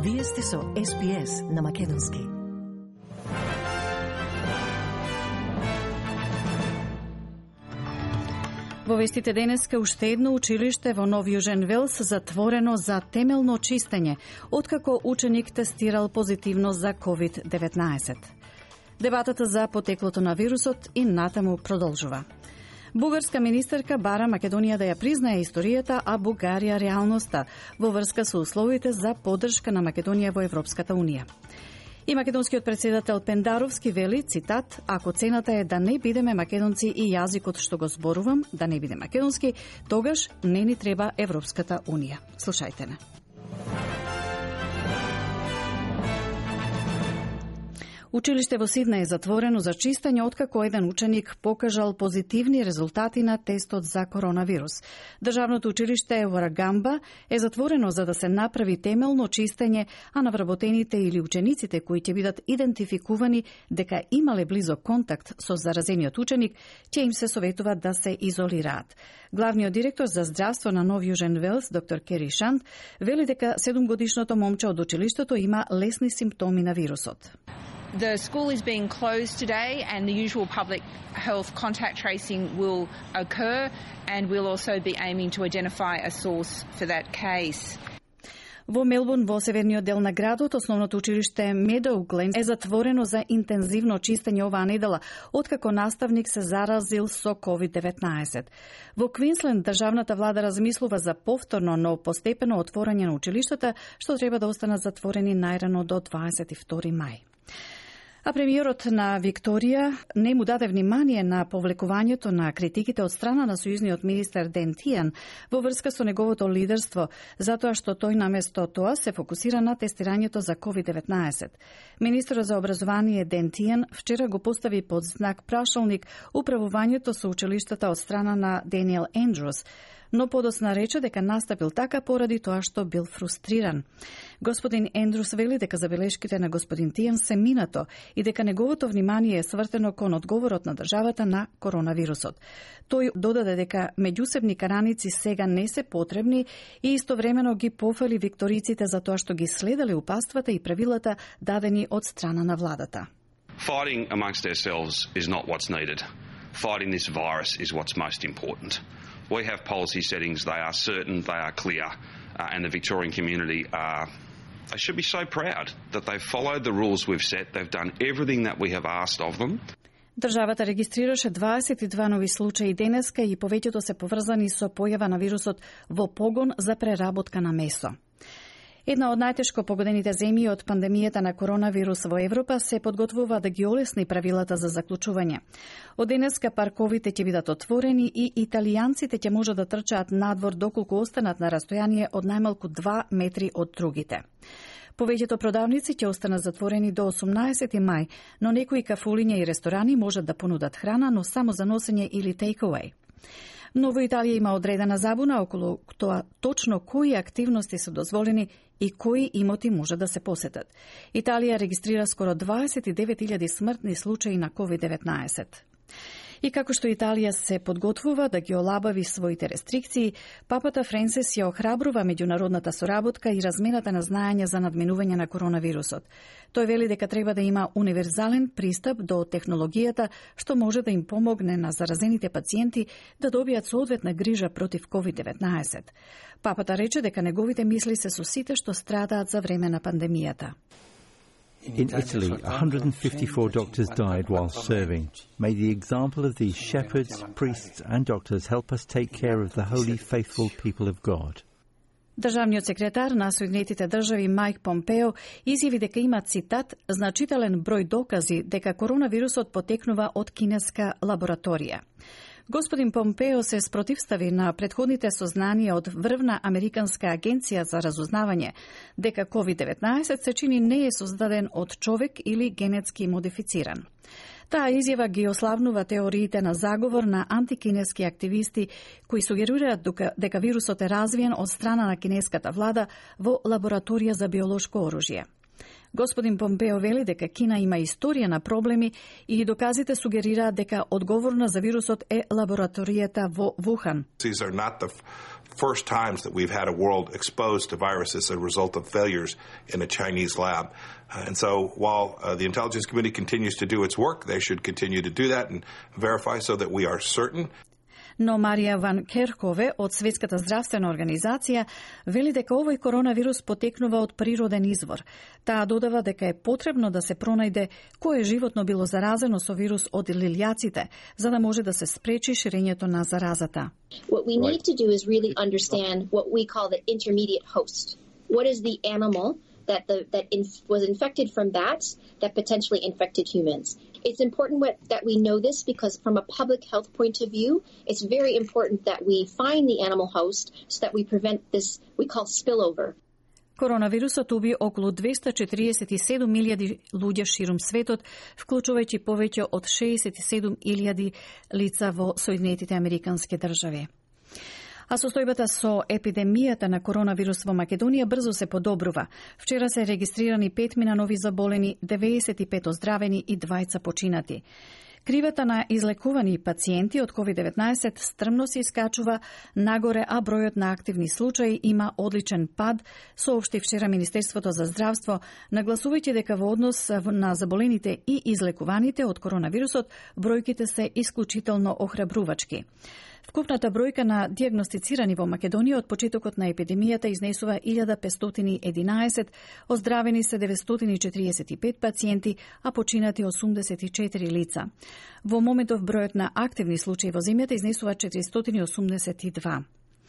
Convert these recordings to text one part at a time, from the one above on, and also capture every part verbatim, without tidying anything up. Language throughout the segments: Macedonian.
Вие сте со Ес Би Ес на Македонски. Во вестите денеска уште едно училиште во Нов Јужен Велс затворено за темелно чистење, откако ученик тестирал позитивно за ковид деветнаесет. Дебатата за потеклото на вирусот и натаму продолжува. Бугарска министерка бара Македонија да ја признае историјата, а Бугарија реалноста во врска со условите за поддршка на Македонија во Европската унија. И македонскиот председател Пендаровски вели, цитат, ако цената е да не бидеме македонци и јазикот што го зборувам, да не биде македонски, тогаш не ни треба Европската унија. Слушајте не. Училиште во Сиднеј е затворено за чистење откако еден ученик покажал позитивни резултати на тестот за коронавирус. Државното училиште Warragamba е затворено за да се направи темелно чистење, а навработените или учениците кои ќе бидат идентификувани дека имале близок контакт со заразениот ученик, ќе им се советува да се изолираат. Главниот директор за здравство на Нов Јужен Велс, доктор Кери Шант, вели дека седумгодишното момче од училиштето има лесни симптоми на вирусот. The school is being closed today and the usual public health contact tracing will occur, and we'll also be aiming to identify a source for that case. Во Мелбурн, во северниот дел на градот, основното училиште Meadow Glen е затворено за интензивно чистење оваа недела, откако наставник се заразил со ковид деветнаесет. Во Квинсленд, државната влада размислува за повторно, но постепено отворање на училиштата, што треба да останат затворени најрано до дваесет и втори мај. А премиерот на Викторија не му даде внимание на повлекувањето на критиките од страна на сојузниот министер Ден Тијан во врска со неговото лидерство, затоа што тој наместо тоа се фокусира на тестирањето за ковид деветнаесет. Министерот за образование Ден Тијан вчера го постави под знак прашалник управувањето со училиштата од страна на Даниел Ендрус, но подосна рече дека настапил така поради тоа што бил фрустриран. Господин Ендрус вели дека забелешките на господин Тијан се минато и дека неговото внимание е свртено кон одговорот на државата на коронавирусот. Тој додаде дека меѓусебни караници сега не се потребни и истовремено ги пофали викториците за тоа што ги следале упатствата и правилата дадени од страна на владата. Fighting amongst ourselves is not what's needed. Fighting this virus is what's most important. We have policy settings, they are certain, they are clear, uh, and the Victorian community are, they should be so proud that they've followed the rules we've set, they've done everything that we have asked of them. Државата регистрираше дваесет и два нови случаи денеска и повеќето се поврзани со појава на вирусот во погон за преработка на месо. Една од најтешко погодените земји од пандемијата на коронавирус во Европа се подготвува да ги олесни правилата за заклучување. Од денеска парковите ќе бидат отворени и италијанците ќе можат да трчаат надвор доколку останат на растојание од најмалку два метри од другите. Повеќето продавници ќе останат затворени до осумнаесети мај, но некои кафулиња и ресторани можат да понудат храна, но само за носење или take-away. Но во Италија има одредена забуна околу тоа точно кои активности се дозволени и кои имоти може да се посетат. Италија регистрира скоро дваесет и девет илјади смртни случаи на ковид деветнаесет. И како што Италија се подготвува да ги олабави своите рестрикции, папата Френсис ја охрабрува меѓународната соработка и размената на знаење за надминување на коронавирусот. Тој вели дека треба да има универзален пристап до технологијата што може да им помогне на заразените пациенти да добијат соодветна грижа против ковид деветнаесет. Папата рече дека неговите мисли се со сите што страдаат за време на пандемијата. In Italy, one hundred fifty-four doctors died while serving. May the example of these shepherds, priests and doctors help us take care of the holy, faithful people of God. Државниот секретар на Соединетите држави Мајк Помпео изјави дека има, цитат, значителен број докази дека коронавирусот потекнува од кинеска лабораторија. Господин Помпео се спротивстави на претходните сознанија од врвна американска агенција за разузнавање дека ковид деветнаесет се чини не е создаден од човек или генетски модифициран. Таа изјава ги ославнува теориите на заговор на антикинески активисти кои сугерираат дека вирусот е развиен од страна на кинеската влада во лабораторија за биолошко оружје. Господин Помпео вели дека Кина има историја на проблеми и доказите сугерираат дека одговорна за вирусот е лабораторијата во Вухан. These are not the first times that we've had a world exposed to viruses as a result of failures in a Chinese lab. Uh, and so while uh, the intelligence community continues to do its work, they should continue to do that and verify so that we are certain. Но Марија Ван Керкове од Светската здравствена организација вели дека овој коронавирус потекнува од природен извор. Таа додава дека е потребно да се пронајде кое животно било заразено со вирус од лилјаците, за да може да се спречи ширењето на заразата. What we need to do is really understand what we call the intermediate host. What is the animal that the that inf- was infected from bats that potentially infected humans? It's important that we know this because from a public health point of view, it's very important that we find the animal host so that we prevent this, we call spillover. Коронавирусот уби околу двеста четириесет и седум илјади луѓе ширум светот, вклучувајќи повеќе од шеесет и седум илјади лица во Соединетите Американски држави. А состојбата со епидемијата на коронавирус во Македонија брзо се подобрува. Вчера се регистрирани петмина нови заболени, деветдесет и пет оздравени и двајца починати. Кривата на излекувани пациенти од ковид деветнаесет стрмно се искачува нагоре, а бројот на активни случаи има одличен пад, соопшти вчера Министерството за здравство, нагласувајќи дека во однос на заболените и излекуваните од коронавирусот бројките се исклучително охрабрувачки. Вкупната бројка на дијагностицирани во Македонија од почетокот на епидемијата изнесува илјада петстотини и единаесет, оздравени се деветстотини четириесет и пет пациенти, а починати осумдесет и четири лица. Во моментов бројот на активни случаи во земјата изнесува четиристотини осумдесет и два.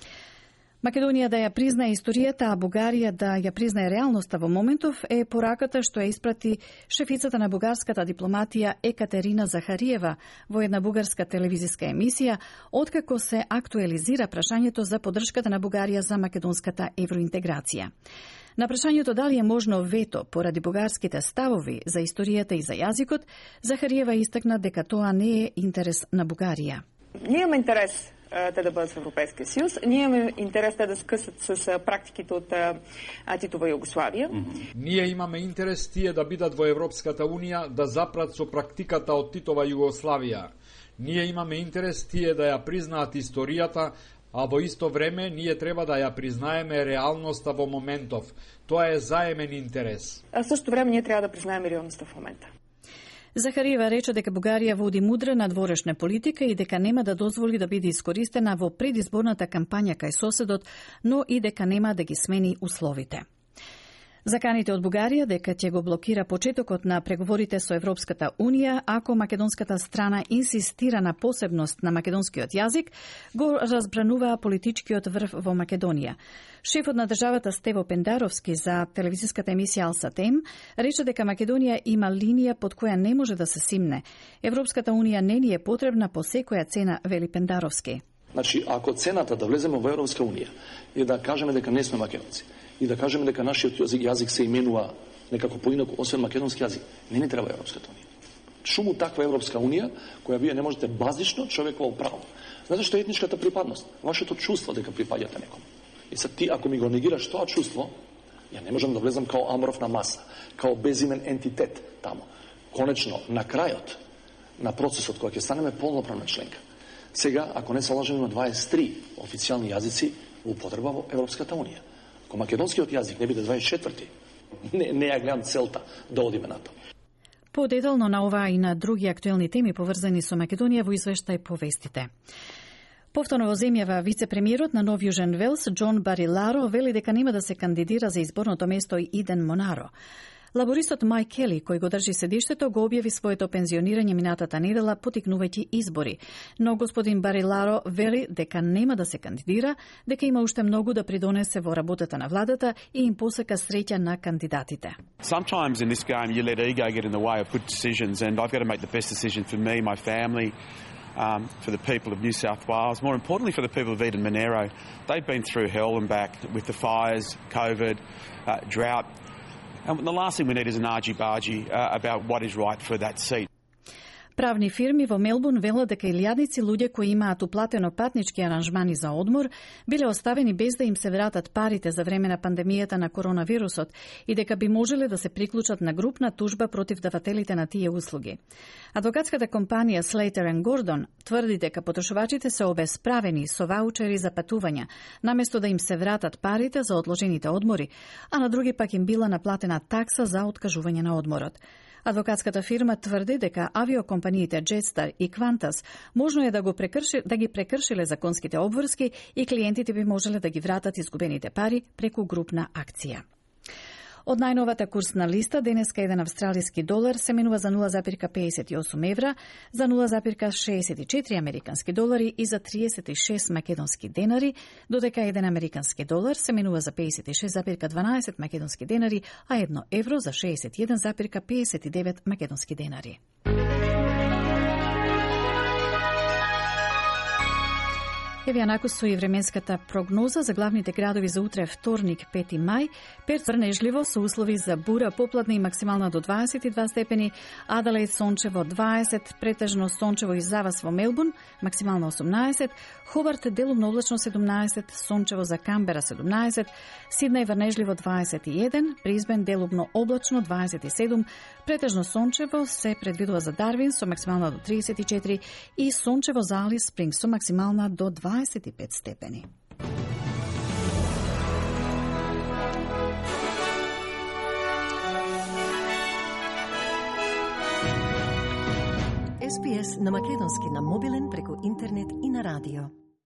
Македонија да ја признае историјата, а Бугарија да ја признае реалноста во моментов е пораката што ја испрати шефицата на бугарската дипломатија Екатерина Захариева во една бугарска телевизиска емисија, откако се актуализира прашањето за поддршката на Бугарија за македонската евроинтеграција. На прашањето дали е можно вето поради бугарските ставови за историјата и за јазикот, Захариева истакна дека тоа не е интерес на Бугарија. Ние имаме интерес те да бъдат в Европейския съюз. Ние имаме интерес те да скъсат с практиките от Титова Югославија. Mm-hmm. Ние имаме интерес тие да бидат во Европската унија, да запрат со практиката од Титова Југославија. Ние имаме интерес тие да ја признаат историјата, а во исто време ние треба да ја признаеме реалноста во моментов. Тоа е заемен интерес. А в същото време ние трябва да признаеме реалноста в момента. Захариева рече дека Бугарија води мудра надворешна политика и дека нема да дозволи да биде искористена во предизборната кампања кај соседот, но и дека нема да ги смени условите. Заканите од Бугарија дека ќе го блокира почетокот на преговорите со Европската Унија ако македонската страна инсистира на посебност на македонскиот јазик, го разбрануваа политичкиот врв во Македонија. Шефот на државата Стево Пендаровски за телевизиската емисија Алсатем рече дека Македонија има линија под која не може да се симне. Европската Унија не ни е потребна по секоја цена, вели Пендаровски. Значи, ако цената да влеземе во Европска Унија е да кажеме дека не сме македонци и да кажеме дека нашиот јазик се именува некако поинаку освен македонски јазик, не ни треба Европската Унија. Шуму таква Европска Унија која вие не можете базично човеково право. Знаете што е етничката припадност? Вашето чувство дека припаѓате некому. И sad ти, ако ми го негираш тоа чувство, ја не можам да влезам као аморфна маса, као безимен ентитет тамо. Конечно, на крајот на процесот кој ќе станеме полноправна членка. Сега, ако не се лажем, има дваесет и три официјални јазици во употреба во Европската Унија. Ако македонскиот јазик не биде дваесет и четврти, не, не ја гледам целта да одиме на тоа. Подетално на оваа и на други актуелни теми поврзани со Македонија во извештај повестите. Повторно во земјава вице-премиерот на Нов Јужен Велс, Џон Бариларо, вели дека нема да се кандидира за изборното место Иден Монаро. Лабористот Мајк Кели, кој го држи седиштето, го објави своето пензионирање минатата недела, потикнувајќи избори. Но господин Бариларо вели дека нема да се кандидира, дека има уште многу да придонесе во работата на владата и им посака среќа на кандидатите. Sometimes in this game you let ego get in the way of good decisions, and I've got to make the best decision for me, my family, um, for the people of New South Wales, more importantly for the people of Eden Monaro. They've been through hell and back with the fires, COVID, uh, drought. And the last thing we need is an argy-bargy uh, about what is right for that seat. Правни фирми во Мелбурн велат дека илјадници луѓе кои имаат уплатено патнички аранжмани за одмор биле оставени без да им се вратат парите за време на пандемијата на коронавирусот и дека би можеле да се приклучат на групна тужба против давателите на тие услуги. Адвокатската компанија Slater and Gordon тврди дека потрошувачите се обесправени со ваучери за патувања, наместо да им се вратат парите за одложените одмори, а на други пак им била наплатена такса за откажување на одморот. Адвокатската фирма тврди дека авиокомпаниите Jetstar и Qantas можно е да го прекрши, да ги прекршиле законските обврски и клиентите би можеле да ги вратат изгубените пари преку групна акција. Од најновата курсна листа, денеска еден австралиски долар се менува за нула запирка педесет и осум евра, за нула запирка шеесет и четири американски долари и за триесет и шест македонски денари, додека еден американски долар се менува за педесет и шест запирка дванаесет македонски денари, а едно евро за шеесет и еден запирка педесет и девет македонски денари. Еве јанаку со и временската прогноза за главните градови за утре вторник пети мај. Перт врнежливо со услови за бура, попладна и максимална до дваесет и два степени, Аделаид сончево дваесет, претежно сончево и завас во Мелбурн, максимална осумнаесет, Хобарт делумно облачно седумнаесет, сончево за Камбера седумнаесет, Сиднеј врнежливо дваесет и еден, Бризбен делумно облачно дваесет и седум, претежно сончево се предвидува за Дарвин со максимална до триесет и четири и сончево за Алис Спрингс со максимална до дваесет и пет степени. Ес Би Ес на македонски на мобилен преку интернет и на радио.